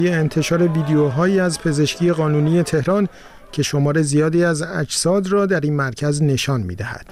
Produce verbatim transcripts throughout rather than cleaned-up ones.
انتشار ویدیوهایی از پزشکی قانونی تهران که شمار زیادی از اجساد را در این مرکز نشان می‌دهد.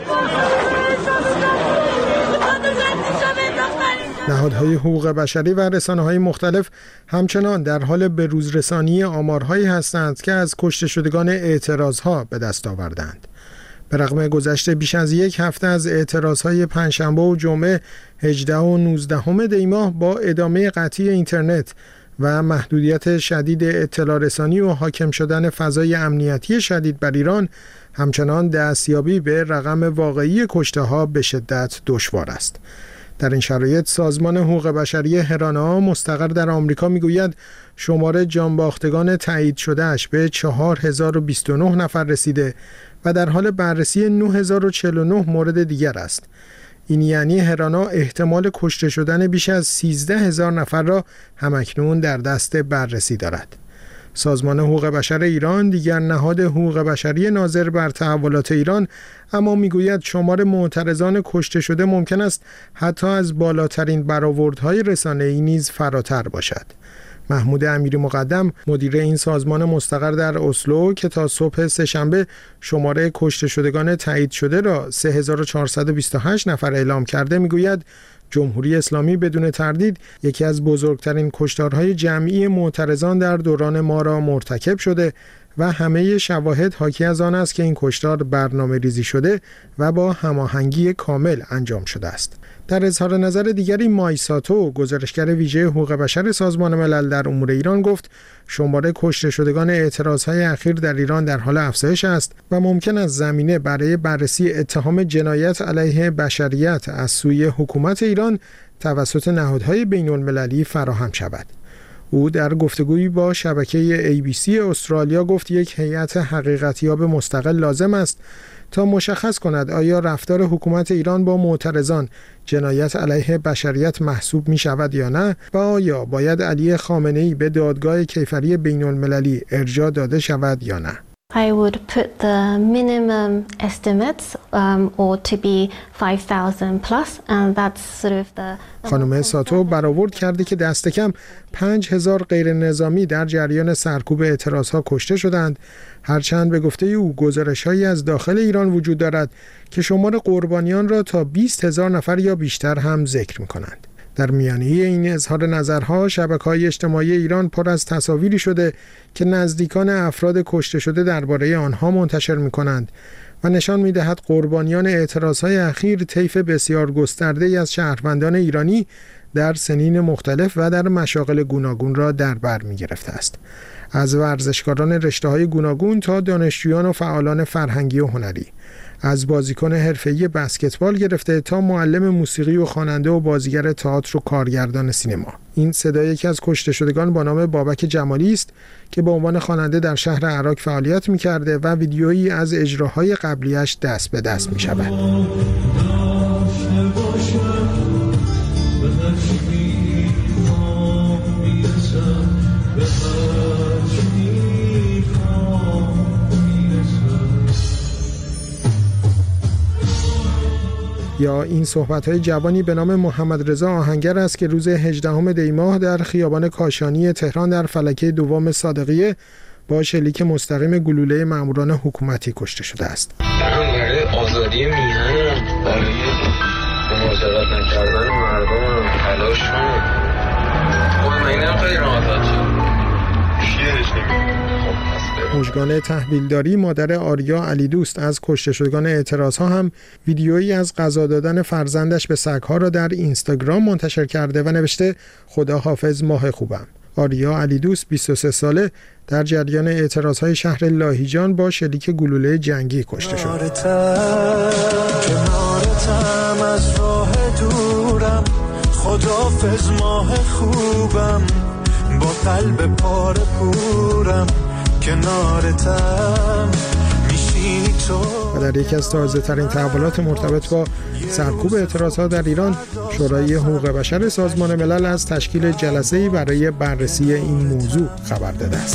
نهادهای حقوق بشری و رسانه‌های مختلف همچنان در حال بروزرسانی آمارهایی هستند که از کشته شدگان اعتراضها به دست آوردند. به رغم گذشته بیش از یک هفته از اعتراضهای پنجشنبه و جمعه هجدهم و نوزدهم دی ماه با ادامه قطعی اینترنت و محدودیت شدید اطلاع رسانی و حاکم شدن فضای امنیتی شدید بر ایران، همچنان دستیابی به رقم واقعی کشته‌ها به شدت دشوار است. در این شرایط سازمان حقوق بشری هرانا مستقر در آمریکا میگوید شمار جانباختگان تایید شدهش به چهار هزار و بیست و نه نفر رسیده و در حال بررسی نه هزار و چهل و نه مورد دیگر است. این یعنی هرانا احتمال کشته شدن بیش از سیزده هزار نفر را همکنون در دست بررسی دارد. سازمان حقوق بشر ایران، دیگر نهاد حقوق بشری ناظر بر تحولات ایران، اما میگوید شمار معترضان کشته شده ممکن است حتی از بالاترین برآوردهای رسانه‌ای نیز فراتر باشد. محمود امیری مقدم، مدیر این سازمان مستقر در اسلو که تا صبح سه‌شنبه شماره کشته شدگان تایید شده را سه هزار و چهارصد و بیست و هشت نفر اعلام کرده، میگوید جمهوری اسلامی بدون تردید یکی از بزرگترین کشتارهای جمعی معترضان در دوران ما را مرتکب شده و همه شواهد حاکی از آن است که این کشتار برنامه ریزی شده و با هماهنگی کامل انجام شده است. در اظهار نظر دیگری مایساتو، گزارشگر ویژه حقوق بشر سازمان ملل در امور ایران، گفت شماره کشته شدگان اعتراضهای اخیر در ایران در حال افزایش است و ممکن است زمینه برای بررسی اتهام جنایت علیه بشریت از سوی حکومت ایران توسط نهادهای بین المللی فراهم شود. او در گفتگویی با شبکه ای بی سی استرالیا گفت یک هیئت حقیقتیاب مستقل لازم است تا مشخص کند آیا رفتار حکومت ایران با معترضان جنایت علیه بشریت محسوب می شود یا نه و آیا باید علی خامنه‌ای به دادگاه کیفری بین المللی ارجاع داده شود یا نه. I would put the minimum estimates um, or to be five thousand plus and that's sort of the خانم ساتو برآورد کرده که دست کم پنج هزار غیر نظامی در جریان سرکوب اعتراضها کشته شدند، هرچند به گفته او گزارش‌هایی از داخل ایران وجود دارد که شمار قربانیان را تا بیست هزار نفر یا بیشتر هم ذکر می‌کنند. در میانه این اظهار نظرها شبکه‌های اجتماعی ایران پر از تصاویری شده که نزدیکان افراد کشته شده درباره آنها منتشر می‌کنند و نشان می‌دهد قربانیان اعتراضهای اخیر طیف بسیار گسترده‌ای از شهروندان ایرانی در سنین مختلف و در مشاغل گوناگون را در بر می‌گرفته است. از ورزشکاران رشته‌های گوناگون تا دانشجویان و فعالان فرهنگی و هنری، از بازیکن حرفه‌ای بسکتبال گرفته تا معلم موسیقی و خواننده و بازیگر تئاتر و کارگردان سینما. این صدای یکی از کشته شدگان با نام بابک جمالی است که به عنوان خواننده در شهر عراق فعالیت می‌کرده و ویدیویی از اجراهای قبلیش دست به دست می‌شود. یا این صحبت‌های جوانی به نام محمد رضا آهنگر است که روز هجدهم دی ماه در خیابان کاشانی تهران در فلکه دوم صادقیه با شلیک مستقیم گلوله ماموران حکومتی کشته شده است. برای آزادی میهن، برای مهاجرت نکردن مردم تلاش کنم. خب اینم خیلی راحت شد. شیرش نمی‌کنه. مژگان تحویلداری، مادر آریا علی دوست از کشته شدگان اعتراضها، هم ویدیویی از غذا دادن فرزندش به سگ‌ها را در اینستاگرام منتشر کرده و نوشته خدا حافظ ماه خوبم. آریا علی دوست بیست و سه ساله در جریان اعتراضهای شهر لاهیجان با شلیک گلوله جنگی کشته شد. کنارتم از راه دورم، خداحافظ ماه خوبم، با قلب پاره پورم کنارتم میشینی تو. و در یکی از تازه ترین تحولات مرتبط با سرکوب اعتراضات در ایران، شورای حقوق بشر سازمان ملل از تشکیل جلسه‌ای برای بررسی این موضوع خبر داده است.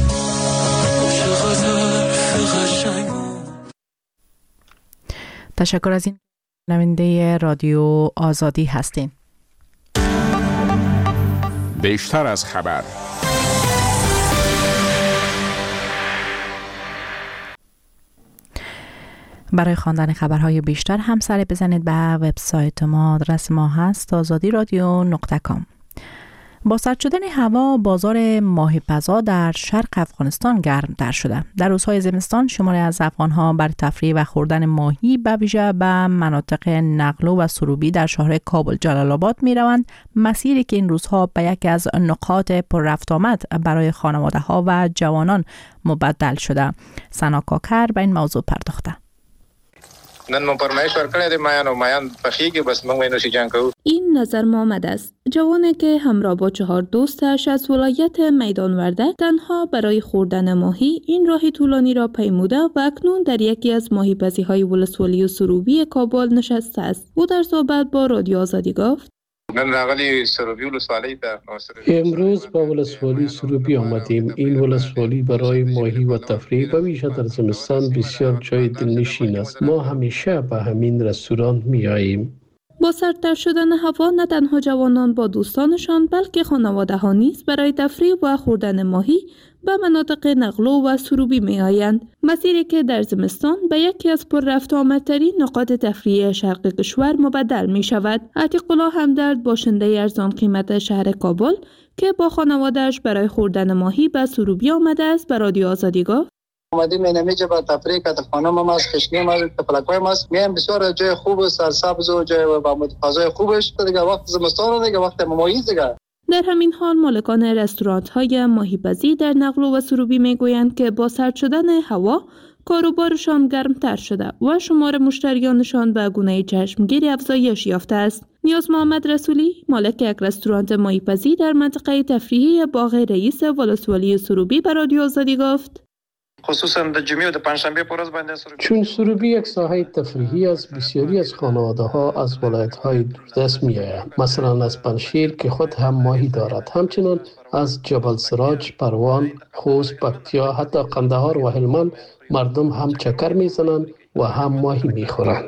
تشکر از این شنونده رادیو آزادی هستین. بیشتر از خبر برای خواندن خبرهای بیشتر هم سر بزنید به وبسایت ما. آدرس ما هست آزادی رادیو نقطه کام. با سرد شدن هوا بازار ماهیپزا در شرق افغانستان گرمتر شده. در روزهای زمستان شماری از افغان‌ها برای تفریح و خوردن ماهی به ویژه به مناطق نقلو و سروبی در شهر کابل جلال آباد می‌روند، مسیری که این روزها به یکی از نقاط پر رفت آمد برای خانواده‌ها و جوانان مبدل شده. سنا کاکر به این موضوع پرداخته. نن مو پرمایش ورکړی دی مایان او مایان پخیږي بس موږ وینو شي جنگ کوو. این نظر محمد است، جوانی که همراه با چهار دوستش از ولایت میدان ورده تنها برای خوردن ماهی این راه طولانی را پیموده و اکنون در یکی از ماهیپزی‌های ولسوالی سروبی کابل نشسته است. او در صحبت با رادیو آزادی گفت: نن راغلی سروبی ولسوالی ته امروز با ولسوالی سروبی آمدیم. این ولسوالی برای ماهی و تفریح و ویژه در زمستان بسیار جای دلنشین است. ما همیشه به همین رستوران می آییم. با سردتر شدن هوا نه تنها جوانان با دوستانشان بلکه خانواده ها نیز برای تفریح و خوردن ماهی به مناطق نقلو و سروبی می آیند. مسیری که در زمستان به یکی از پر رفت آمدترین نقاط تفریحی شرق کشور مبدل می شود. عتیق الله همدرد باشنده ارزان قیمت شهر کابل که با خانواده‌اش برای خوردن ماهی به سروبی آمده است به رادیو آزادی گفت: اومدیم این میجه با تفریح که خانم هم از خشنی ما تپلکای ما است. میام بسیار جای خوب و سرسبز و جای با فضای خوبش دیگه وقت زمستان دیگه وقت ممایز دیگه. در همین حال مالکان رستوران‌های ماهیپزی در نقلو و سروبی میگویند که با سرد شدن هوا کاروبارشان گرمتر شده و شمار مشتریانشان به گونه چشمگیری افزایش یافته است. نیاز محمد رسولی مالک یک رستوران ماهیپزی در منطقه تفریحی باغ رئیس ولسوالی سروبی به رادیو آزادی گفت: خصوصا د جمعې او د پنجشنبه پر ورځ باندې سروبي چون سروبی یک ساحه تفریحی است، بسیاری از خانواده‌ها از ولایت‌های دوردست می‌آیند. مثلا از پنجشیر که خود هم ماهی دارد، همچنین از جبل سراج، پروان، خوست، پکتیا، حتی قندهار و هلمند مردم هم چکر می‌زنند و هم ماهی می‌خورند.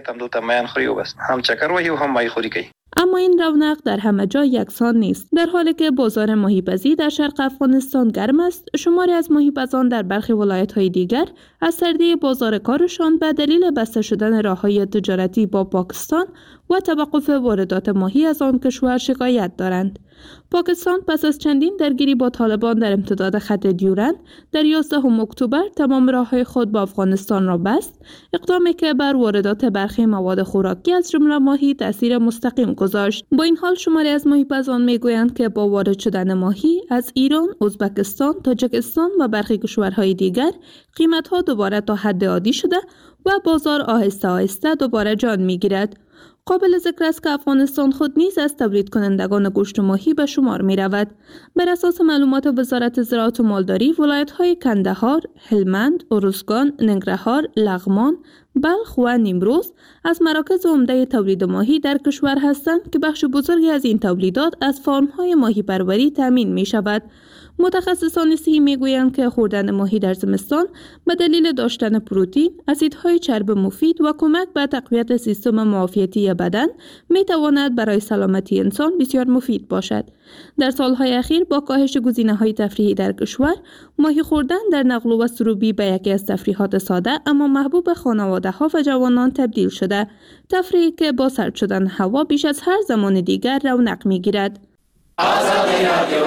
هم چکر و هم ماهی خوری کوي. اما این رونق در همه جا یکسان نیست. در حالی که بازار ماهیپزی در شرق افغانستان گرم است، شماری از ماهیپزان در برخی ولایت‌های دیگر از سردی بازار کارشان به دلیل بسته شدن راه‌های تجارتی با پاکستان و توقف واردات ماهی از آن کشور شکایت دارند. پاکستان پس از چندین درگیری با طالبان در امتداد خط دیورند در یازدهم اکتبر تمام راه‌های خود با افغانستان را بست، اقدامی که بر واردات برخی مواد خوراکی از جمله ماهی تأثیر مستقیم گذاشت. با این حال شماری از ماهیپزان میگویند که با وارد شدن ماهی از ایران، ازبکستان، تاجیکستان و برخی کشورهای دیگر قیمت‌ها دوباره تا حد عادی شده و بازار آهسته آهسته دوباره جان می‌گیرد. قابل ذکر است که افغانستان خود نیز از تولید کنندگان گوشت ماهی به شمار می رود. بر اساس معلومات وزارت زراعت و مالداری، ولایت‌های کندهار، هلمند، ارزگان، ننگرهار، لغمان، بلخ و نیمروز از مراکز عمده تولید ماهی در کشور هستند که بخش بزرگی از این تولیدات از فارم‌های ماهی پروری تامین می شود. متخصصان صحی میگویند که خوردن ماهی در زمستان به دلیل داشتن پروتئین، اسیدهای چرب مفید و کمک به تقویت سیستم معافیتی بدن میتواند برای سلامتی انسان بسیار مفید باشد. در سالهای اخیر با کاهش گزینه‌های تفریحی در کشور، ماهی خوردن در نقلو و سروبی به یکی از تفریحات ساده اما محبوب خانواده‌ها و جوانان تبدیل شده. تفریحی که با سرد شدن هوا بیش از هر زمان دیگر رونق میگیرد. آزادی رادیو.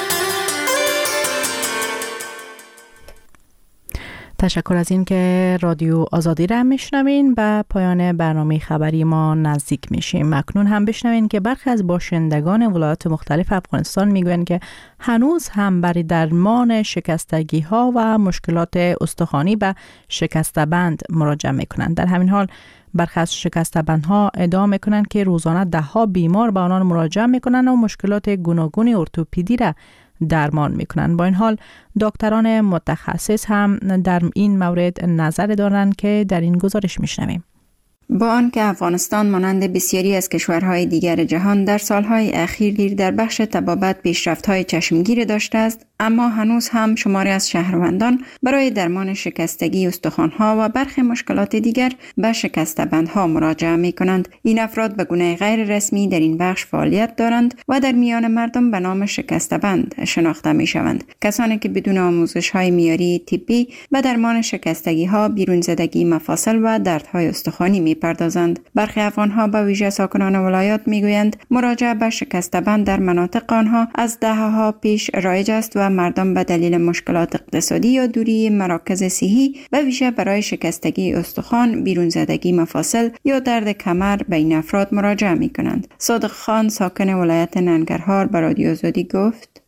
تشکر از این که رادیو آزادی را میشنوین. به پایان برنامه خبری ما نزدیک میشیم. اکنون هم بشنوین که برخی از باشندگان ولایات مختلف افغانستان میگویند که هنوز هم برای درمان شکستگی ها و مشکلات استخوانی به شکسته‌بند مراجعه میکنند. در همین حال برخی از شکسته‌بندها ادعا میکنند که روزانه ده ها بیمار به آنان مراجعه میکنند و مشکلات گوناگون ارتوپدی را درمان میکنند. با این حال دکتران متخصص هم در این مورد نظر دارند که در این گزارش میشنویم. با آنکه افغانستان مانند بسیاری از کشورهای دیگر جهان در سالهای اخیر در بخش طبابت پیشرفت‌های چشمگیر داشته است، اما هنوز هم شماری از شهروندان برای درمان شکستگی استخوان‌ها و برخی مشکلات دیگر به شکسته‌بندها مراجعه می‌کنند. این افراد به گونه غیر رسمی در این بخش فعالیت دارند و در میان مردم به نام شکسته‌بند شناخته می‌شوند. کسانی که بدون آموزش‌های معیاری طبی به درمان شکستگی‌ها، بیرون‌زدگی مفاصل و دردهای استخوانی می‌پردازند. برخی افغان‌ها به ویژه ساکنان ولایات می‌گویند مراجعه به شکسته‌بند در مناطق آنها از دهه‌ها پیش رایج است و مردم به دلیل مشکلات اقتصادی یا دوری مراکز صحی به ویژه برای شکستگی استخوان، بیرون‌زدگی مفاصل یا درد کمر به این افراد مراجعه می‌کنند. صادق خان ساکن ولایت ننگرهار به رادیو آزادی گفت: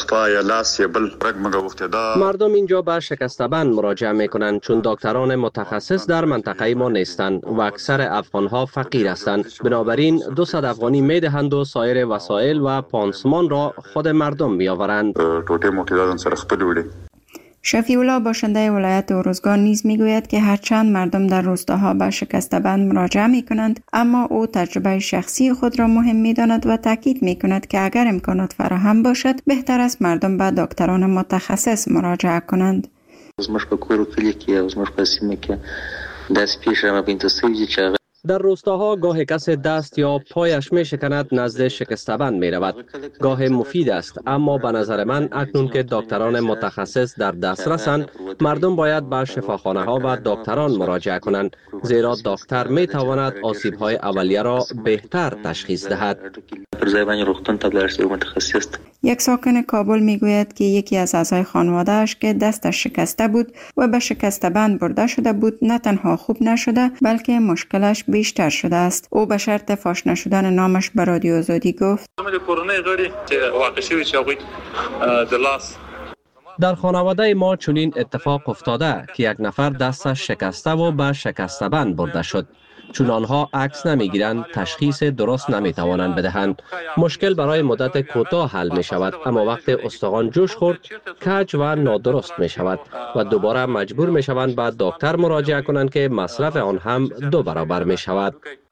مردم اینجا به شکسته‌بند مراجعه میکنند چون دکتران متخصص در منطقه ما نیستند و اکثر افغانها فقیر هستند. بنابراین دویست افغانی میدهند و سایر وسایل و پانسمان را خود مردم میآورند. شفیع الله باشنده ولایت ارزگان نیز میگوید که هرچند مردم در روستاها به شکسته‌بند مراجعه می کنند، اما او تجربه شخصی خود را مهم می داند و تاکید می کند که اگر امکانات فراهم باشد بهتر است مردم به دکتران متخصص مراجعه کنند. در روستاها گاه کسی دست یا پایش می شکند نزد شکسته‌بند می رود. گاه مفید است، اما به نظر من اکنون که دکتران متخصص در دسترسند، مردم باید به شفاخانه ها و دکتران مراجعه کنند، زیرا دکتر می تواند آسیب های اولیه را بهتر تشخیص دهد. یک ساکن کابل می گوید که یکی از اعضای خانواده‌اش که دستش شکسته بود و به شکسته‌بند برده شده بود، نه تنها خوب نشده بلکه مشکلش بیشتر شده است. او به شرط فاش نشدن نامش به رادیو آزادی گفت: در خانواده ما چنین اتفاق افتاده که یک نفر دستش شکسته و به شکسته‌بند برده شد. چون آنها عکس نمیگیرند، تشخیص درست نمیتوانند بدهند. مشکل برای مدت کوتاه حل می شود، اما وقت استخوان جوش خورد، کج و نادرست می شود و دوباره مجبور می شوند به دکتر مراجعه کنند که مصرف آن هم دو برابر می شود.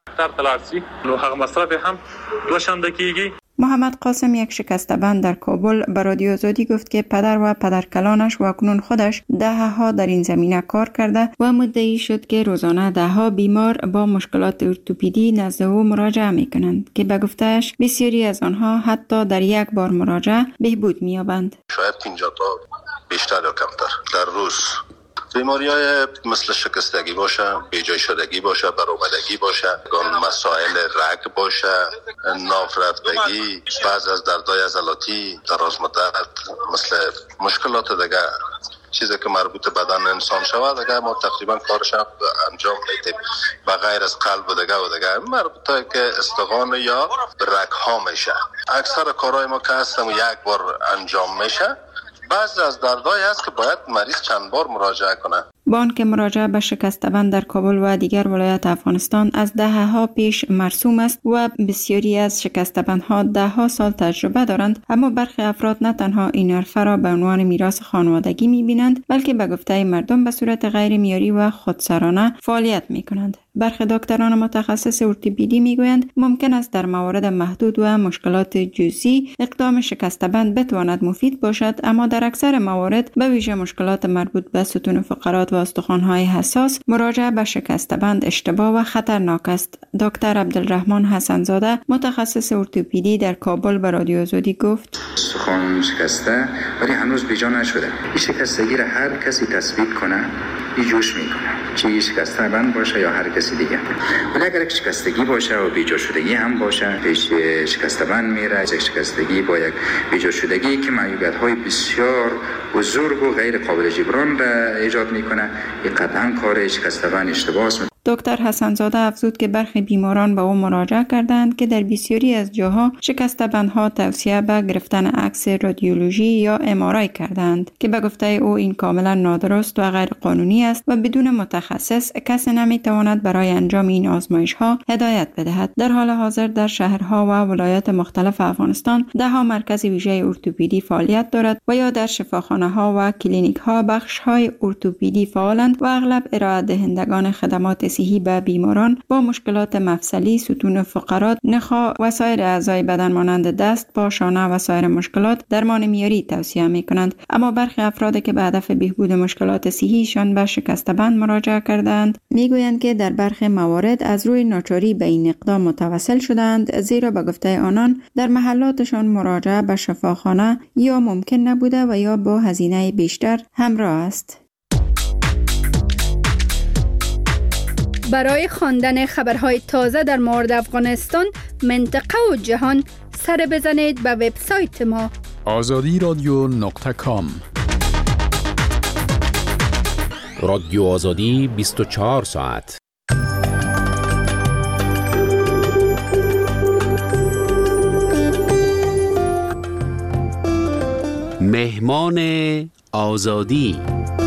محمد قاسم یک شکسته‌بند در کابل به رادیو آزادی گفت که پدر و پدرکلانش و اکنون خودش دهه‌ها در این زمینه کار کرده و مدعی شد که روزانه دهها بیمار با مشکلات ارتوپدی نزد او مراجعه می‌کنند که به گفته‌اش بسیاری از آنها حتی در یک بار مراجعه بهبود می‌یابند. شاید پنجاه تا بیشتر یا کمتر در روز بیماری‌های مثل شکستگی باشه، بیجای شدگی باشه، برآمدگی باشه، مسائل رگ باشه، نافرتگی، بعض از دردهای عضلاتی دراز مدت مثل مشکلات دیگه چیزی که مربوط بدن انسان شود دیگه ما تقریبا کارش انجام میدیم و غیر از قلب و دیگه و دیگه مربوطه که استخوان یا رگ ها میشه. اکثر کارهای ما که هستم یک بار انجام میشه. بعضی از دردهای هست که باید مریض چند بار مراجعه کنه. با آنکه مراجعه به شکسته‌بند در کابل و دیگر ولایات افغانستان از دهه‌ها پیش مرسوم است و بسیاری از شکسته‌بندها دهها سال تجربه دارند، اما برخی افراد نه تنها این حرفه را به عنوان میراث خانوادگی می‌بینند، بلکه به گفته مردم به صورت غیر معیاری و خودسرانه فعالیت می‌کنند. برخی دکتران متخصص ارتوپدی می‌گویند ممکن است در موارد محدود و مشکلات جزئی اقدام شکسته‌بند بتواند مفید باشد، اما در اکثر موارد به ویژه مشکلات مربوط به ستون فقرات و استخوان‌های حساس مراجعه به شکسته‌بند اشتباه و خطرناک است. دکتر عبدالرحمن حسن‌زاده متخصص ارتوپدی در کابل به رادیو آزادی گفت: استخوان شکسته ولی هنوز بیجا نشده. این شکستگی را هر کسی تثبیت کنه این جوش میکنه، چه شکسته‌بند باشه یا هر کسی دیگه. ولی اگر شکستگی باشه و بیجا شدگی هم باشه، پیش شکسته‌بند میره. یک شکستگی با یک بیجا شدگی که معیوبیت‌های بسیار بزرگ و غیر قابل جبران را ایجاد میکنه، این قطعاً کار شکسته‌بند اشتباه است. دکتر حسن‌زاده افزود که برخی بیماران به او مراجعه کردند که در بسیاری از جاها شکسته‌بندها توصیه به گرفتن عکس رادیولوژی یا ام آر آی کردند که به گفته او این کاملا نادرست و غیر قانونی است و بدون متخصص کسی نمیتواند برای انجام این آزمایش‌ها هدایت بدهد. در حال حاضر در شهرها و ولایات مختلف افغانستان ده ها مرکز ویژه ارتوپدی فعالیت دارد و یا در شفاخانه‌ها و کلینیک‌ها بخش‌های ارتوپدی فعالند و اغلب ارائه دهندگان خدمات صحی به بیماران با مشکلات مفصلی، ستون فقرات، نخا و سایر اعضای بدن مانند دست، پا، شانه و سایر مشکلات درمان معیاری توصیه می کنند. اما برخی افرادی که به هدف بهبود مشکلات صحیشان به شکسته‌بند مراجعه کردند میگویند که در برخی موارد از روی ناچاری به این اقدام متوسل شدند، زیرا به گفته آنان در محلاتشان مراجعه به شفاخانه یا ممکن نبوده و یا با هزینه بیشتر همراه است. برای خواندن خبرهای تازه در مورد افغانستان، منطقه و جهان سر بزنید به وبسایت ما آزادی رادیو نقطه کام. رادیو آزادی بیست و چهار ساعت. مهمان آزادی.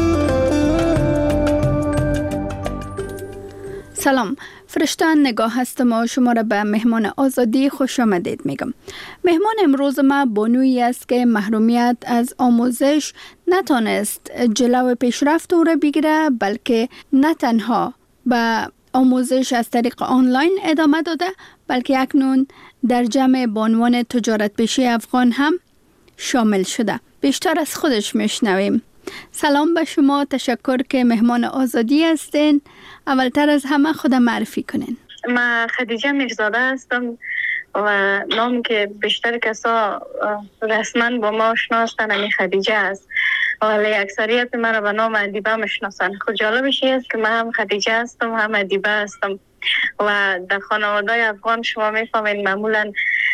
سلام، فرشتن نگاه هستم و شما را به مهمان آزادی خوش آمدید میگم. مهمان امروز ما بانویی است که محرومیت از آموزش نتانست جلو پیشرفت او را بگیره، بلکه نه تنها به آموزش از طریق آنلاین ادامه داده، بلکه اکنون در جمع بانوان تجارت پیشه افغان هم شامل شده. بیشتر از خودش میشنویم. سلام به شما، تشکر که مهمان آزادی هستین. اولتر از همه خودم معرفی کنین. من خدیجه میرزاده هستم و نام که بیشتر کسا رسما با ما آشنا هستن همین خدیجه است، ولی اکثریت من را به نام ادیبه میشناسن. خود جالبش این است که من هم خدیجه هستم هم ادیبه هستم و در خانواده افغان شما میفهمین معمولا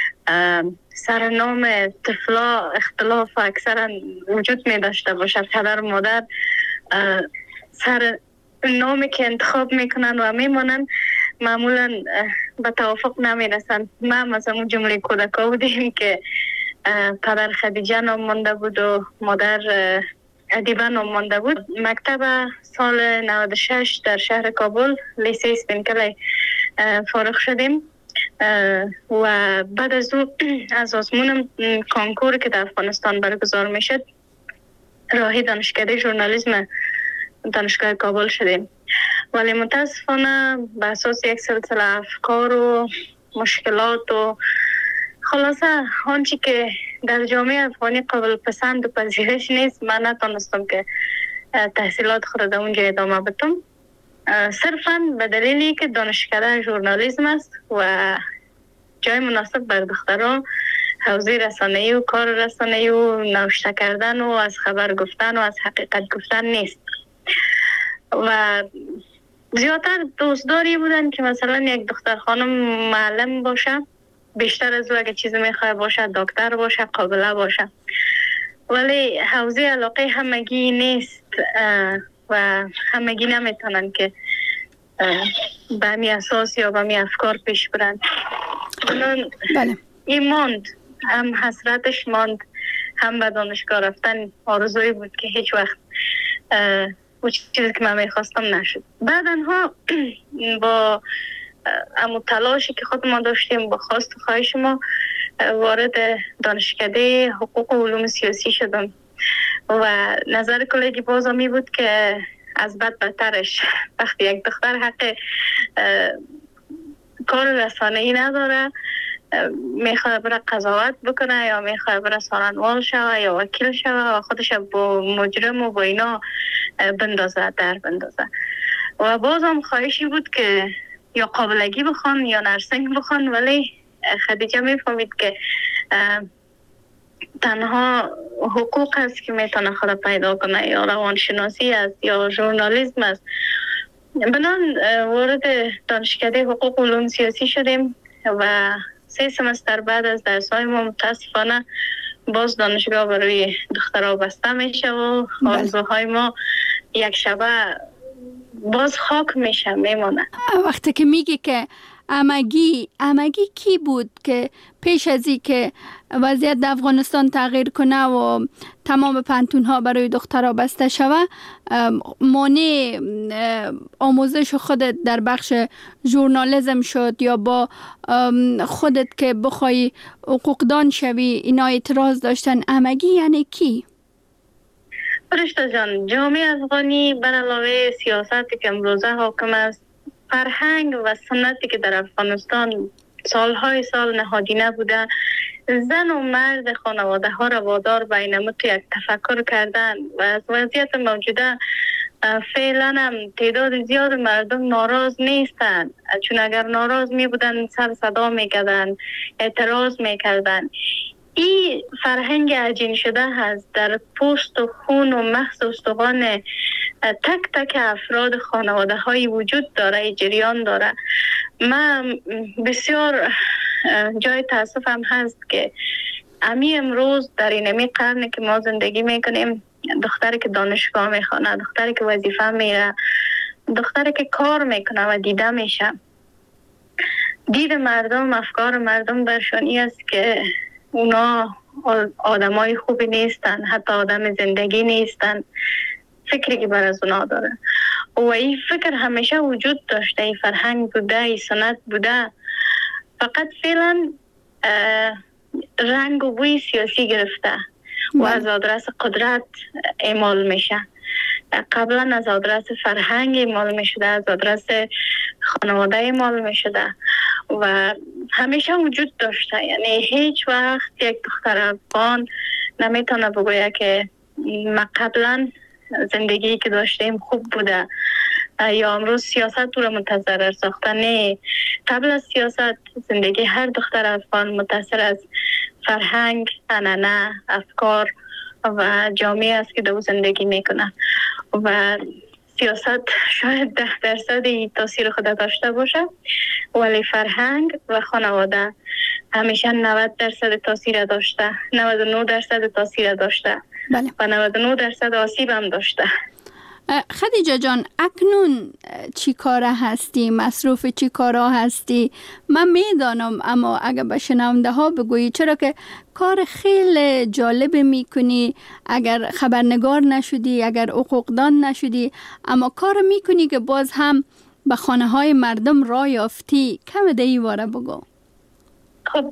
سرنام طفلا اختلاف اکثرا وجود می داشته باشد. پدر و مادر سر نامی که انتخاب میکنن و میمانن معمولا به توافق نمی رسن. ما مثلا اون جمله کودکا بودیم که پدر خدیجه نام مانده بود و مادر ادیبه نام مانده بود. مکتب سال نود و شش در شهر کابل لیسه اسپینکلی فارغ شدیم و بعد از او از آزمون کانکور که در افغانستان برگزار میشد راهی دانشکده ژورنالیسم دانشگاه کابل شدیم، ولی متاسفانه به اساس یک سلسله افکار و مشکلات و خلاصه آنچه که در جامعه افغانی قابل پسند و پذیرش نیست، من نتونستم که تحصیلات خود در اونجا ادامه بدم، صرفاً به دلیلی که دانشکده ژورنالیسم است و جای مناسب بر دختران حوزه رسانه‌ای و کار رسانه‌ای و نوشته کردن و از خبر گفتن و از حقیقت گفتن نیست. و زیادتر دوستداری بودن که مثلا یک دختر خانم معلم باشه، بیشتر از او اگه چیزی میخواه باشه دکتر باشه، قابله باشه، ولی حوزه علاقه همگی نیست و همگی نمیتونن که به همی اساس یا به همی افکار پیش برن. بله. این ماند، هم حسرتش ماند، هم به دانشگاه رفتن آرزوی بود که هیچ وقت اون چیزی که من میخواستم نشد. بعدن ها با امو تلاشی که خود ما داشتیم با خواست و خواهش ما وارد دانشکده حقوق و علوم سیاسی شدم و نظر کلیگی باز می بود که از بد بدترش وقتی یک دختر حق کار رسانه‌ای نداره، میخواد بره قضاوت بکنه یا میخواد بره سالنوال شوه یا وکیل شوه و خودش با مجرم و با اینا بندازه در بندازه. و باز هم خواهشی بود که یا قابلگی بخوان یا نرسنگ بخوان، ولی خدیجه میفهمید که تنها حقوق است که میتونه خود پیدا کنه، یا روانشناسی است یا ژورنالیسم است. بنان وارد دانشکده حقوق و علوم سیاسی شدیم و سه سمستر بعد از درس‌های ما متاسفانه باز دانشگاه برای دخترها بسته میشه و آرزوهای ما یک شبه باز خاک میشه میمونه. وقتی که میگی که امگی امگی کی بود که پیش از این که وضعیت در افغانستان تغییر کنه و تمام پانتون ها برای دخترها بسته شوه، مانع آموزش خودت در بخش ژورنالیسم شد یا با خودت که بخوای حقوقدان شوی اینا اعتراض داشتن؟ امگی یعنی کی؟ فرشته جان، جامعه افغانی بر علاوه سیاستی که امروزه حاکم است، فرهنگ و سنتی که در افغانستان سالهای سال نهادینه بوده، زن و مرد خانواده ها را وادار به این متو یک تفکر کردن و از وضعیت موجوده فعلا هم تعداد زیاد مردم ناراض نیستند، چون اگر ناراض می بودن سر صدا می کردن، اعتراض می کردن. این فرهنگ عجین شده هست در پوست و خون و مغز و استخوان تک تک افراد خانواده های وجود داره، جریان داره. من بسیار جای تاسفم هست که امی امروز در این امی قرن که ما زندگی میکنیم، دختری که دانشگاه میخوانه، دختری که وظیفه میره، دختری که کار میکنه و دیده میشه، دید مردم، افکار مردم برشانی است که اونا آدمای خوبی نیستن، حتی آدم زندگی نیستن. فکری که بر از اونا داره و این فکر همیشه وجود داشته، این فرهنگ بوده، این سنت بوده، فقط فعلا رنگ و بوی سیاسی گرفته و از آدرس قدرت اعمال میشه. قبلا از آدرس فرهنگ اعمال میشده، از آدرس خانواده اعمال میشده و همیشه وجود داشته. یعنی هیچ وقت یک دختر افغان نمیتونه بگویه که ما قبلا زندگی که داشتیم خوب بوده یا امروز سیاست تو رو متضرر ساخته. نه، قبل از سیاست زندگی هر دختر افغان متاثر از فرهنگ، عنعنه، افکار و جامعه است که دو زندگی میکنه و سیاست شاید ده درصد تاثیر خود داشته باشه، ولی فرهنگ و خانواده همیشه نود درصد تاثیر داشته، نود و نه درصد تاثیر داشته. بله. و نود و نه درصد آسیب هم داشته. خدیجه جان، اکنون چی کاره هستی؟ مصروف چی کارا هستی؟ من میدانم، اما اگر به شنونده ها بگویی، چرا که کار خیلی جالب میکنی، اگر خبرنگار نشدی، اگر حقوقدان نشدی، اما کار میکنی که باز هم به خانه های مردم راه یافتی. کم دیگه واره بگو. خب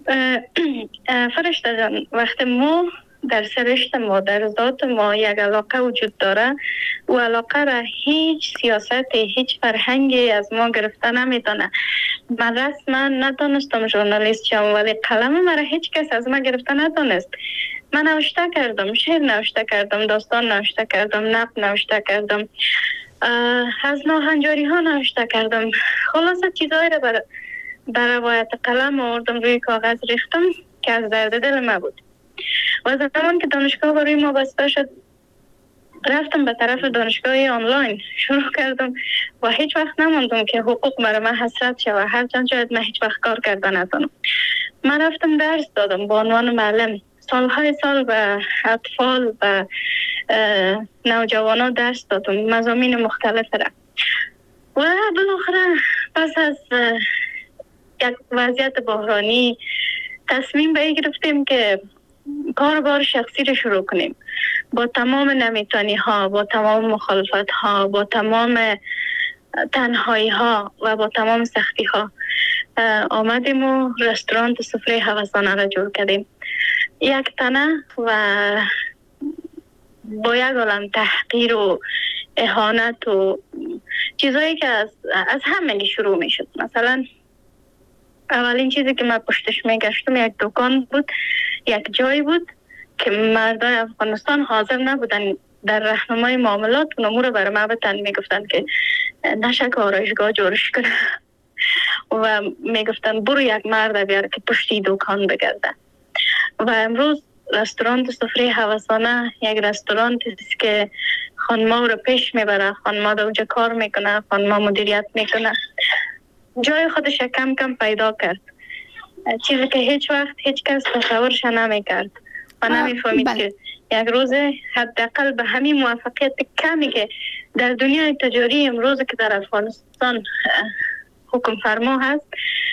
فرشته جان، وقتی ما در سرشت ما، در ذات ما یک علاقه وجود داره، و علاقه را هیچ سیاستی، هیچ فرهنگی از ما گرفته نمیتونه. من رسما نتونستم ژورنالیست شم، ولی قلم مرا هیچ کس از ما گرفته نتونست. من نوشته کردم، شعر نوشته کردم، داستان نوشته کردم، نقد نوشته کردم، از ناهنجاری ها نوشته کردم. خلاصه چیزایی را بر بر روایت قلم آوردم، روی کاغذ ریختم که از درد دل ما بود. و زمان که دانشگاه روی ما بسته شد، رفتم به طرف دانشگاه آنلاین، شروع کردم و هیچ وقت نماندم که حقوق مرا من حسرت شود، هرچند شاید من هیچ وقت کار کردن نتونم. من رفتم درس دادم با عنوان معلم، سالهای سال به اطفال و نوجوانان درس دادم، مضامین مختلف را. و بالاخره پس از یک وضعیت بحرانی تصمیم به این گرفتیم که کاربار شخصی رو شروع کنیم. با تمام نمیتانی ها، با تمام مخالفت ها، با تمام تنهایی ها و با تمام سختی ها آمدیم و رستوران سفره هوسانه را جور کردیم. یک تنه و با یک عالم تحقیر و اهانت و چیزایی که از, از همه شروع می شد. مثلا اولین چیزی که من پشتش می گشتم یک دکان بود، یک جایی بود که مردای افغانستان حاضر نبودن در راهنمای معاملات و امور برای ما بتن. می گفتن که نشک آرایشگاه جورش کنه و می گفتن برو یک مرد بیار که پشتی دکان بگرده. و امروز رستوران سفره هوسانه یک رستوران است که خانما رو پیش میبره، خانما در اونجا کار میکنه، خانما مدیریت میکنه، جای خودش کم کم پیدا کرد، چیزی که هیچ وقت هیچ کس تصورش نمیکرد و نمیفهمید که یک روز حداقل به همین موفقیت کمی که در دنیای تجاری امروز که در افغانستان حکم فرما هست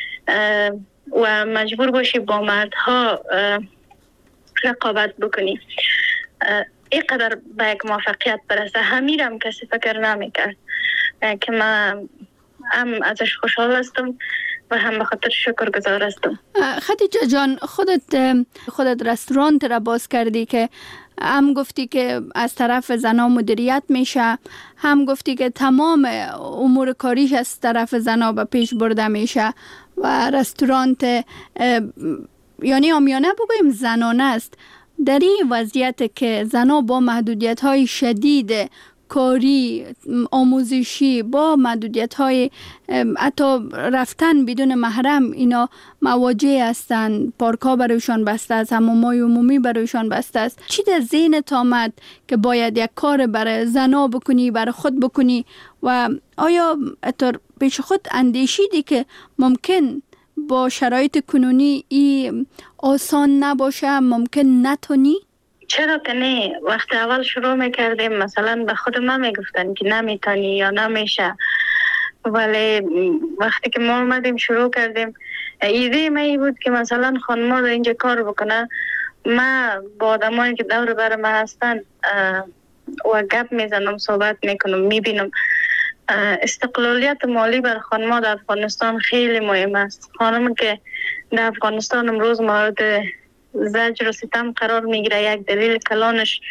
و مجبور باشی با مردها رقابت بکنی، اینقدر به یک موفقیت برسه، همیرم کسی فکر نمیکرد که من هم ازش خوشحال هستم و هم به خاطر شکرگزار هستم. خدیجه جان، خودت خودت رستوران را باز کردی که هم گفتی که از طرف زنا مدیریت میشه، هم گفتی که تمام امور کاریش از طرف زنا به پیش برده میشه و رستورانت یعنی آمیانه بگویم زنانه است. در این وضعیت که زنا با محدودیت های شدید کاری، آموزشی، با محدودیت های حتی رفتن بدون محرم اینا مواجه هستند، پارک ها برایشان بسته است، حمام های عمومی برایشان بسته است. چی در ذهنت آمد که باید یک کار برای زنا بکنی، برای خود بکنی و آیا اتر پیش خود اندیشیدی که ممکن با شرایط کنونی ای آسان نباشه، ممکن نتونی؟ چرا که نه؟ وقت اول شروع میکردیم مثلا به خود ما میگفتن که نمیتونی یا نمیشه، ولی وقتی که ما اومدیم شروع کردیم ایده ما ای بود که مثلا خانما در اینجا کار بکنه. ما با آدمایی که دور بر ما هستن و گپ میزنم، صحبت میکنم، میبینم استقلالیت مالی بر خانما در افغانستان خیلی مهم است. خانم که در افغانستان امروز مورد زجر و ستم قرار میگیره، یک دلیل کلانش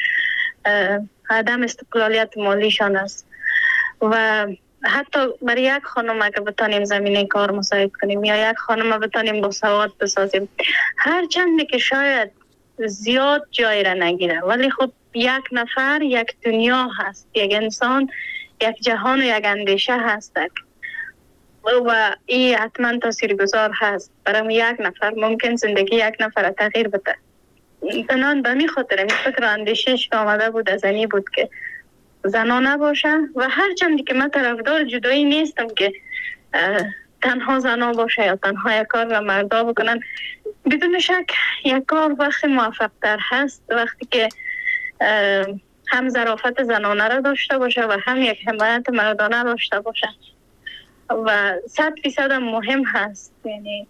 عدم استقلالیت مالیشان است و حتی برای یک خانم اگر بتانیم زمینه کار مساعد کنیم یا یک خانم بتانیم با سواد بسازیم، هر چندی که شاید زیاد جای را نگیره ولی خب یک نفر یک دنیا هست، یک انسان یک جهان و یک اندیشه هست و این حتما تاثیرگذار هست برای یک نفر. ممکن زندگی یک نفر تغییر بده. بنان به می خاطر این فکر اندیشش که آمده بود از اینی بود که زنا نباشه و هر چندی که من طرفدار جدایی نیستم که تنها زنا باشه یا تنها یک کار را مردا بکنن. بدون شک یک کار وقتی موفق تر هست وقتی که هم ظرافت زنانه را داشته باشه و هم یک حمایت مردانه داشته باشه و صد فیصد مهم هست. یعنی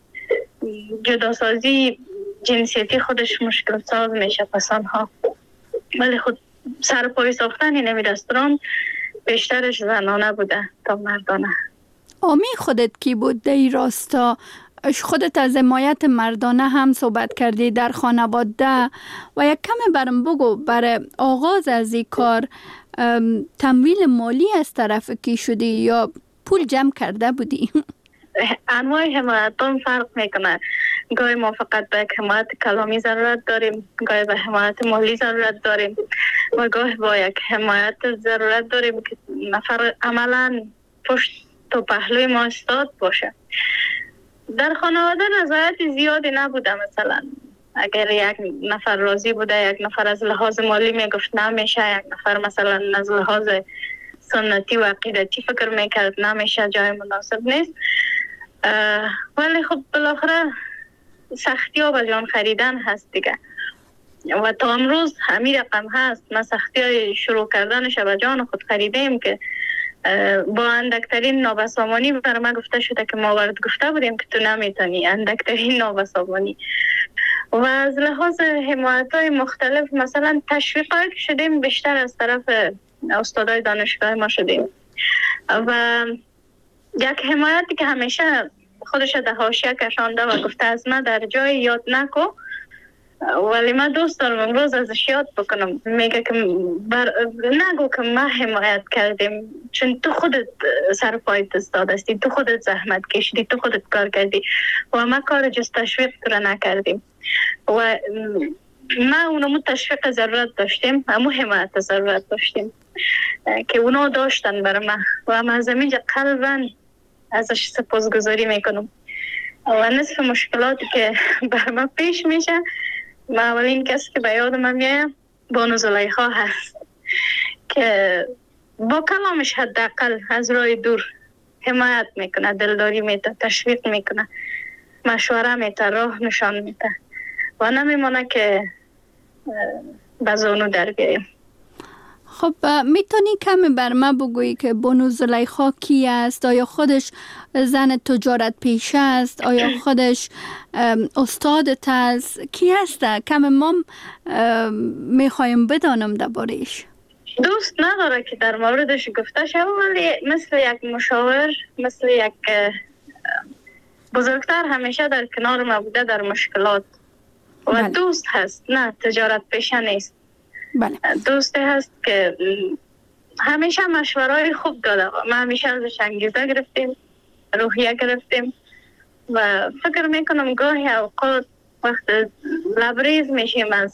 جداسازی جنسیتی خودش مشکل ساز میشه پسان ها، ولی خود سر پای ساختن این نمی رستوران بیشترش زنانه بوده تا مردانه. آمی خودت کی بود در این راستا؟ خودت از حمایت مردانه هم صحبت کردی در خانواده و یک کم برم بگو برای آغاز از این کار تمویل مالی از طرف کی شدی یا پول جمع کرده بودی؟ انواع حمایت هم فرق میکنه. گاهی ما فقط به حمایت کلامی ضرورت داریم، گاهی به حمایت مالی ضرورت داریم و گاهی با یک حمایت ضرورت داریم که نفر عملا پشت و پهلوی ما استاد باشه. در خانواده رضایت زیادی نبوده. مثلا اگر یک نفر راضی بوده، یک نفر از لحاظ مالی میگفت نمیشه، یک نفر مثلا از لحاظ سنتی و عقیدتی فکر میکرد نمیشه، جای مناسب نیست. ولی خب بالاخره سختی ها به جان خریدن هست دیگه و تا امروز همین رقم هست. ما سختی های شروع کردنش به جان خود خریدیم که با اندکترین نابسامانی بر ما گفته شده که ما ورد گفته بودیم که تو نمیتونی، اندکترین نابسامانی. و از لحاظ حمایت های مختلف مثلا تشویق های شدیم بیشتر از طرف استادای دانشگاه ما شدیم و یک حمایتی که همیشه خودش در حاشیه کشانده و گفته از من در جای یاد نکو، ولی من دوست دارم امروز ازش یاد بکنم. میگه که بر... نگو که ما حمایت کردیم، چون تو خودت سر پایت استاد هستی، تو خودت زحمت کشیدی، تو خودت کار کردی و ما کار جز تشویق تو نکردیم و ما اونمو تشویق ضرورت داشتیم، همو حمایت ضرورت داشتیم که اونا داشتن برای ما و من از همینجا قلباً ازش سپاسگزاری میکنم. و نصف مشکلاتی که بر ما پیش میشه، ما اولین کسی که به یاد من میایه بانو زلیخا هست که با کلامش حداقل از راه دور حمایت میکنه، دلداری میده، تشویق میکنه، مشوره میده، راه نشان میده و نمیمونه که بزانو در بیاییم. خب میتونی کمی بر ما بگویی که بانو زلیخا کی است؟ آیا خودش زن تجارت پیشه است؟ آیا خودش استادت است؟ کی است؟ کمی ما میخوایم بدانم درباره‌اش. دوست نداره که در موردش گفته شد، ولی مثل یک مشاور، مثل یک بزرگتر همیشه در کنار ما بوده در مشکلات و بله. دوست هست، نه تجارت پیشه نیست. بله. دوستی هست که همیشه مشورای خوب داده. ما همیشه ازش انگیزه گرفتیم، روحیه گرفتیم و فکر میکنم گاهی اوقات وقت لبریز میشیم از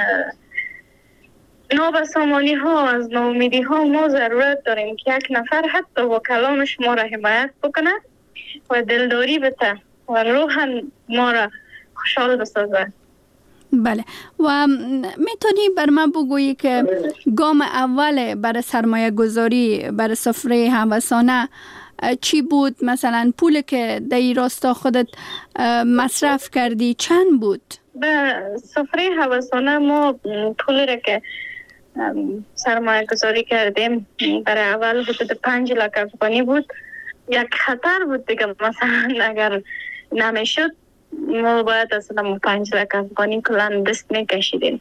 نابسامانی ها، از ناامیدی ها، ما ضرورت داریم که یک نفر حتی با کلامش ما را حمایت بکنه و دلداری بده و روحاً ما را خوشحال بسازه. بله. و میتونی بر من بگویی که گام اول برای سرمایه گذاری برای سفره هوسانه چی بود؟ مثلا پول که در این راستا خودت مصرف کردی چند بود؟ به سفره هوسانه ما پولی را که سرمایه گذاری کردیم برای اول حدود پنج لک افغانی بود. یک خطر بود دیگه، مثلا اگر نمیشد ما باید اصلا پنج لک افغانی کلان دست میکشیدیم،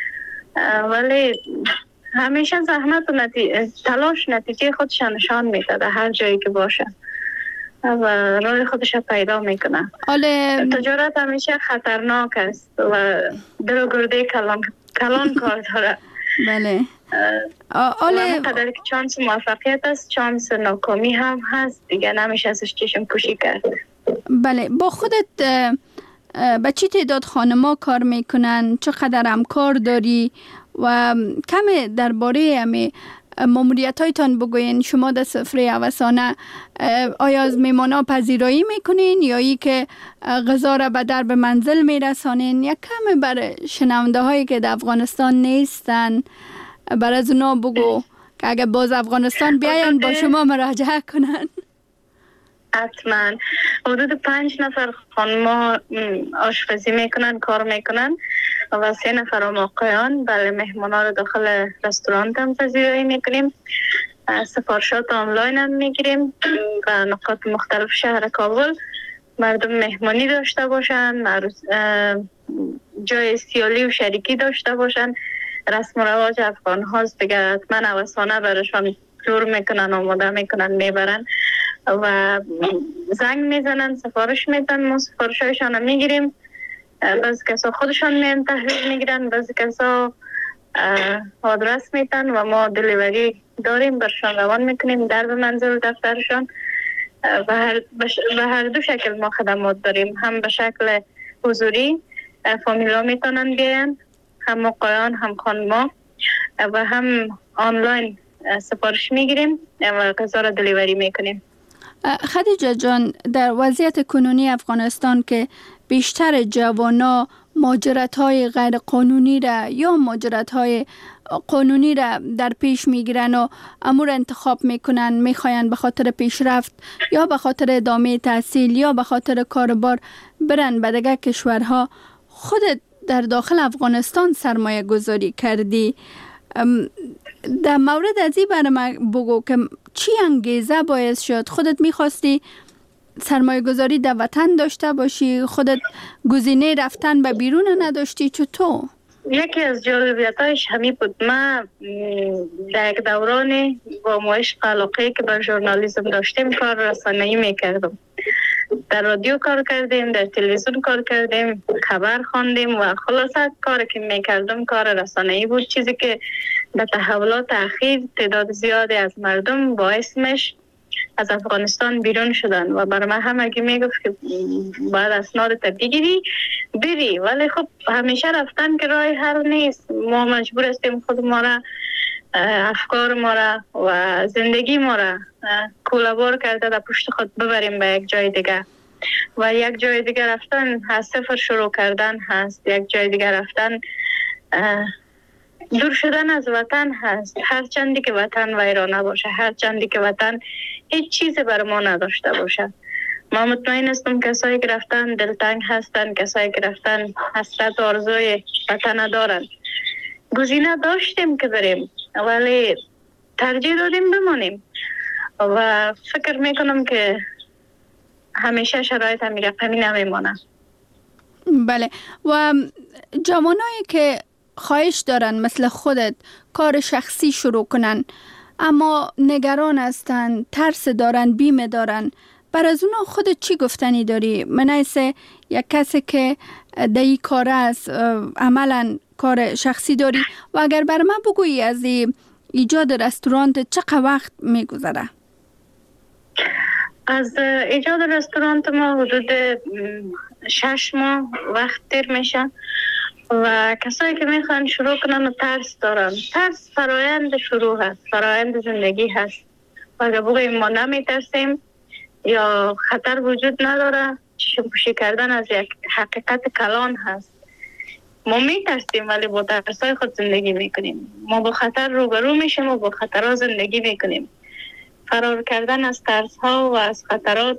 ولی همیشه زحمت و نتی... تلاش نتیجه خودش نشان میده در هر جایی که باشه و راه خودش پیدا میکنه. آله... تجارت همیشه خطرناک است و دل و گرده کلان, کلان کار داره. بله. آله قدر که چانس موفقیت است، چانس ناکامی هم هست دیگه، نمیشه ازش چشم پوشی کرد. بله. با خودت به چی تعداد خانما کار میکنن؟ چقدر همکار داری؟ و کمی درباره همی ماموریت هایتان بگوین. شما در سفره هوسانه آیا از میمانا پذیرایی میکنین یا ای که غذا را به درب منزل میرسانین؟ یک کمی برای شنونده هایی که در افغانستان نیستن برای از اونا بگو که اگر باز افغانستان بیاین با شما مراجعه کنن. حتما حدود پنج نفر خانما آشپزی میکنن، کار میکنن و سه نفر هم آقایان. بله، مهمانا رو داخل رستوران هم پذیرایی میکنیم، سفارشات آنلاین هم میگیریم و نقاط مختلف شهر کابل مردم مهمانی داشته باشن، جای سیالی و شریکی داشته باشن. رسم و رواج افغان هاست دیگه، حتما هوسانه برشان جور میکنن، آماده میکنن، میبرن و زنگ میزنن، سفارش میدن، ما سفارش هایشان میگیریم. بعضی کسا خودشان میان تحویل میگیرن، بعضی کسا آدرس میدن و ما دلیوری داریم برشان روان میکنیم در به منزل دفترشان. و هر, بش... و هر دو شکل ما خدمات داریم، هم به شکل حضوری فامیلا میتونن بیان، هم آقایان هم خانما، و هم آنلاین سفارش میگیریم و غذا را دلیوری میکنیم. خدیجه جان، در وضعیت کنونی افغانستان که بیشتر جوانا مهاجرت‌های غیر قانونی را یا مهاجرت‌های قانونی را در پیش میگیرن و امور انتخاب میکنن، میخواین به خاطر پیشرفت یا به خاطر ادامه تحصیل یا به خاطر کاربار برن به دیگر کشورها، خودت در داخل افغانستان سرمایه گذاری کردی. در مورد از این برای من بگو که چی انگیزه باعث شد خودت میخواستی سرمایه گذاری در وطن داشته باشی؟ خودت گزینه رفتن به بیرون نداشتی؟ چطور؟ یکی از جالبیتایش همی بود. من در یک دورانی با عشق علاقه که بر ژورنالیسم داشتیم کار رسانه‌ای میکردم. در رادیو کار کردیم، در تلویزیون کار کردیم، خبر خواندیم و خلاصه کاری که میکردم کار رسانه‌ای بود، چیزی که به تحولات اخیر تعداد زیادی از مردم باعث میشه از افغانستان بیرون شدن و برای من همگی میگفت که باید اسنادت بگیری بری، ولی خب همیشه رفتن که راه حل نیست. ما مجبور هستیم خود ما را، افکار ما را و زندگی ما را کولابور کرده در پشت خود ببریم به یک جای دیگه و یک جای دیگه رفتن از صفر شروع کردن هست، یک جای دیگه رفتن دور شدن از وطن هست. هر چندی که وطن ویرانه باشه، هر چندی که وطن هیچ چیزی بر ما نداشته باشه. ما مطمئن هستم کسایی که رفتن دلتنگ هستن، کسایی که رفتن حسرت و آرزوی وطن دارن. گزینه داشتیم که بریم ولی ترجیح دادیم بمانیم و فکر میکنم که همیشه شرایط همی رقمی نمیمانه. بله. و جوانایی که خواهش دارن مثل خودت کار شخصی شروع کنن اما نگران هستن، ترس دارن، بیمه دارن، بر از اونا خود چی گفتنی داری؟ منایسه یک کسی که در این کار است، عملا کار شخصی داری و اگر بر من بگویی از ایجاد رستورانت چقدر وقت میگذره؟ از ایجاد رستورانت ما حدود شش ماه وقت دیر میشه و کسایی که میخوان شروع کنن و ترس دارن. ترس فرایند شروع هست، فرایند زندگی هست و اگر بگوییم ما نمیترسیم یا خطر وجود نداره، چشم پوشی کردن از یک حقیقت کلان هست. ما میترسیم ولی با ترسای خود زندگی میکنیم. ما با خطر روبرو میشیم و با خطرها زندگی میکنیم. فرار کردن از ترس ها و از خطرات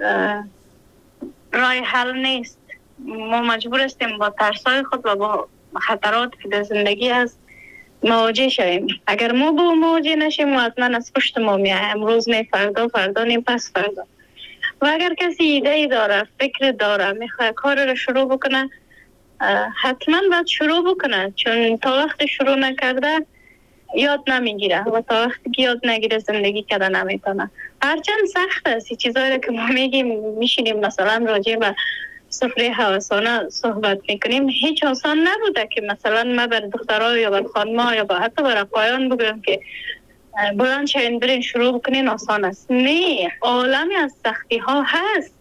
راه حل نیست. ما مجبور هستیم با ترس های خود و با خطرات که در زندگی هست مواجه شویم. اگر ما با مواجه نشیم و حتما از پشت ما میایم، امروز نه فردا، فردا نه پس فردا. و اگر کسی ایده ای داره، فکر داره، میخواد کار رو شروع بکنه، حتما باید شروع بکنه، چون تا وقت شروع نکرده یاد نمیگیره و تا وقتی که یاد نگیره زندگی کرده نمیتونه. هرچند سخت است چیزایی که ما میگیم، میشینیم مثلا راجع به سفره هوسانه صحبت میکنیم، هیچ آسان نبوده که مثلا ما بر دخترها یا بر خانم‌ها یا با حتی بر آقایان بگویم که بلند شوین برین شروع بکنین آسان است. نه، عالمی از سختی ها هست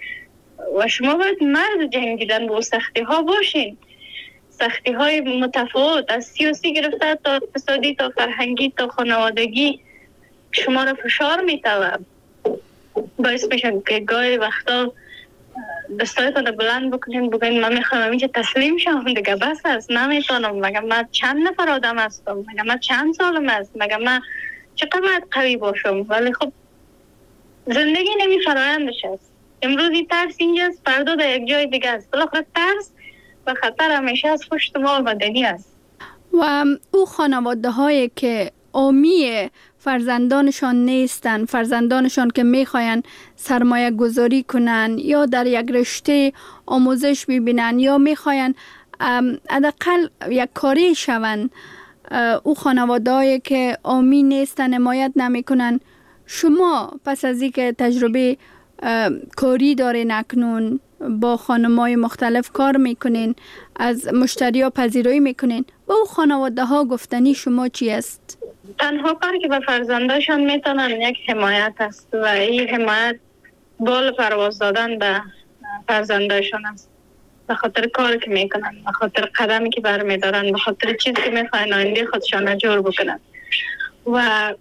و شما باید مرد جنگیدن با سختی ها باشین. سختی های متفاوت از سیاسی گرفته تا اقتصادی تا فرهنگی تا خانوادگی شما را فشار میتوه، باعث میشن که گاهی وقتا دستایتان را بلند بکنین، بگین من میخوام اینجا تسلیم شم دیگه، بس است، نمیتونم، مگه من چند نفر آدم هستم، مگه من چند سالم است، مگه من چقدر باید قوی باشم. ولی خب زندگی نمی فرایندش است. امروز این ترس اینجاست، فردا در یک جای دیگه است. بالاخره ترس و خطر همیشه از پشت ما آمدنی است. و او خانواده هایی که آمی فرزندانشان نیستن، فرزندانشان که میخواین سرمایه گذاری کنن یا در یک رشته آموزش ببینن یا میخواین حداقل یک کاری شون، او خانواده هایی که آمی نیستن، حمایت نمیکنن، شما پس از اینکه تجربه کاری دارین، اکنون با خانم‌های مختلف کار میکنین، از مشتری ها پذیرایی میکنین، با او خانواده ها گفتنی شما چی است؟ تنها کاری که به فرزنداشان میتونن یک حمایت است و این حمایت بال پرواز دادن به فرزنداشان است، به خاطر کاری که میکنن، به خاطر قدمی که برمیدارن، به خاطر چیزی که میخواین آینده خودشان جور بکنن. و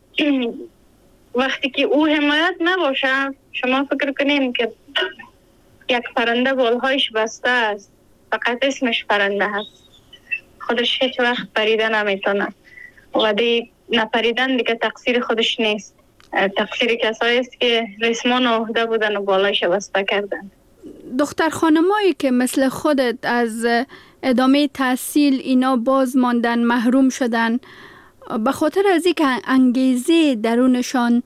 وقتی که او حمایت نباشه، شما فکر کنین که یک پرنده بالهایش بسته است، فقط اسمش پرنده هست، خودش هیچ وقت پریده نمیتونه و دی نپریدن دیگه تقصیر خودش نیست، تقصیر کسایی است که ریسمان عهده بودن و بالایش بسته کردن. دختر خانمایی که مثل خودت از ادامه تحصیل اینا باز ماندن، محروم شدن، به خاطر از اینکه انگیزه درونشان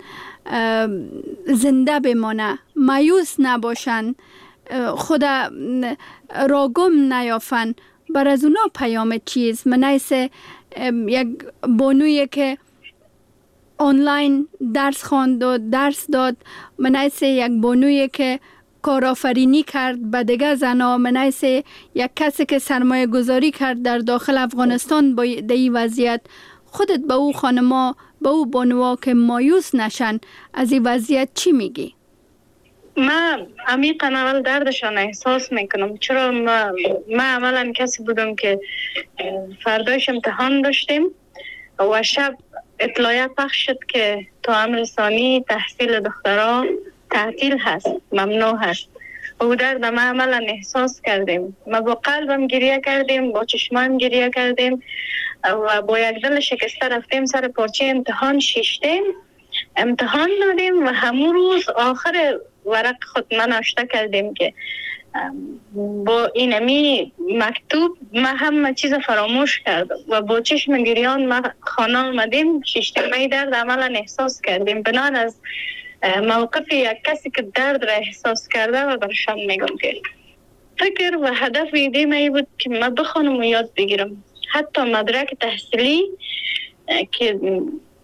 زنده بمانه، مایوس نباشن، خود راگم نیافن، بر از اونا پیام چیز؟ منایس یک بانویی که آنلاین درس خواند و درس داد، منایس یک بانویی که کارآفرینی کرد به دیگه زنا، منایس یک کسی که سرمایه گذاری کرد در داخل افغانستان با این وضعیت. خودت به او خانما، به او بانوها که مایوس نشن از این وضعیت چی میگی؟ من عمیقاً اول دردشان احساس میکنم، چرا ما, ما عملا کسی بودم که فرداش امتحان داشتیم و شب اطلاعیه پخش شد که تو امر ثانی تحصیل دخترها تعطیل هست، ممنوع هست. و درد ما عملا احساس کردیم، ما با قلبم گریه کردیم، با چشمایم گریه کردیم و با یک دل شکسته رفتیم سر پارچه امتحان شیشتیم، امتحان دادیم و همون روز آخر ورق خود من نوشته کردیم که با اینمی مکتوب ما همه چیز فراموش کردم و با چشم گریان ما خانه آمدیم. شیشتیمه درد عملا احساس کردیم بنان از موقف یک کسی که درد را احساس کرده و برشان میگم که فکر و هدف ایدیم ای بود که ما بخونم و یاد بگیرم. حتی مدرک تحصیلی که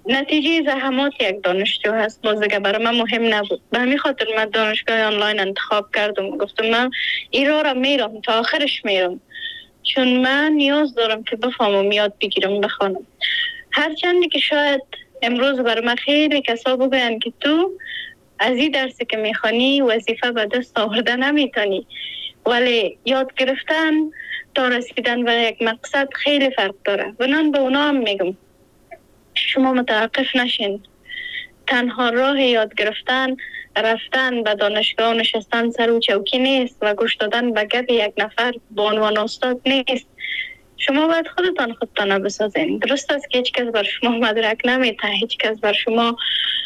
نتیجه زحمات یک دانشجو هست. باز دیگه برای من مهم نبود. به همین خاطر من دانشگاه آنلاین انتخاب کردم. گفتم من این راه را میرم تا آخرش میرم، چون من نیاز دارم که بفهمم، یاد بگیرم، بخوانم. هرچندی که شاید امروز برای من خیلی کسا بگوین که تو از این درسی که میخوانی وظیفه به دست آورده نمیتونی، ولی یاد گرفتن تا رسیدن به یک مقصد خیلی فرق داره. و من به اونا هم میگم شما متوقف نشین. تنها راه یاد گرفتن رفتن به دانشگاه نشستن سر و چوکی نیست و گوش دادن به گپ یک نفر به عنوان استاد نیست. شما باید خودتان خودتان بسازین. درست است که هیچ کس بر شما مدرک نمیته، هیچ کس بر شما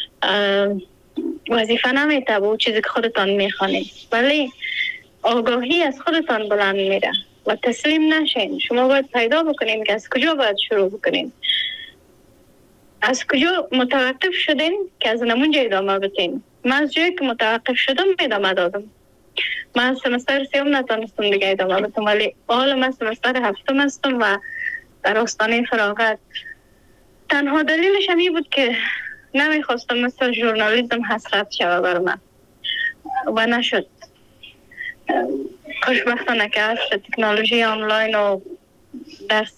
وظیفه نمیته با چیزی که خودتان میخوانید، ولی آگاهی از خودتان بلند میره و تسلیم نشین. شما باید پیدا بکنین که از کجا باید شروع بکنین، از کجا متوقف شدین که از نمونجا ادامه بتین. من از جایی که متوقف شدم ادامه دادم. من سمستر سیوم نتونستم دیگه ادامه بدم، ولی حالا من سمستر هفتم هستم و در آستانه فراغت. تنها دلیلش هم این بود که نمیخواستم مثل ژورنالیسم حسرت شوه بر من و نشد. خوشبختانه که عصر تکنولوژی آنلاین و درس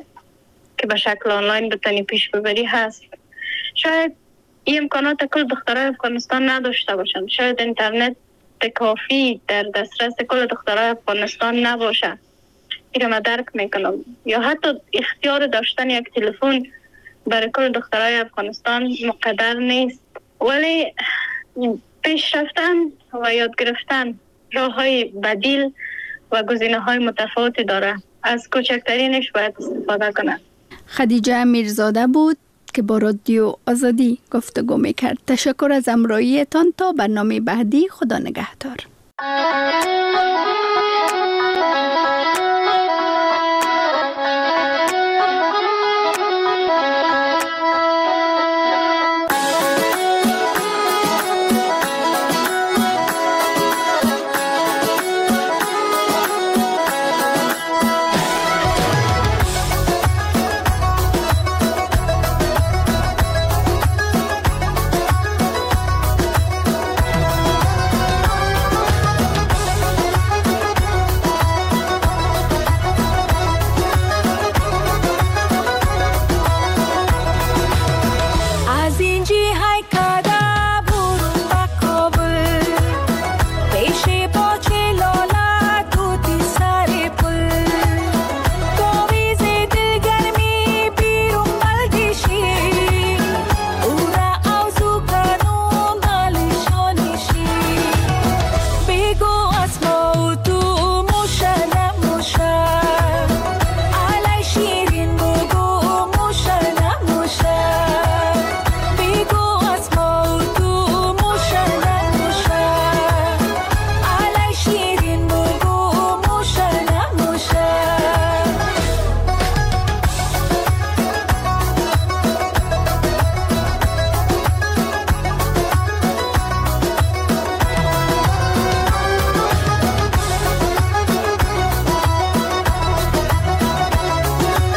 که به شکل آنلاین بتونی پیش ببری هست. شاید این امکانات کل دخترای افغانستان نداشته باشند، شاید اینترنت کافی در دسترس کل دخترای افغانستان نباشه، این من درک میکنم، یا حتی اختیار داشتن یک تلفن برای کل دخترای افغانستان مقدر نیست. ولی پیش رفتن و یاد گرفتن راه های بدیل و گزینه های متفاوتی داره. از کوچکترینش باید استفاده کنه. خدیجه میرزاده بود که با رادیو آزادی گفتگو میکرد. تشکر از همراهیتان. تا برنامه بعدی، خدا نگهدار.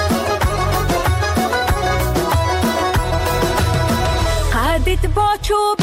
با چوب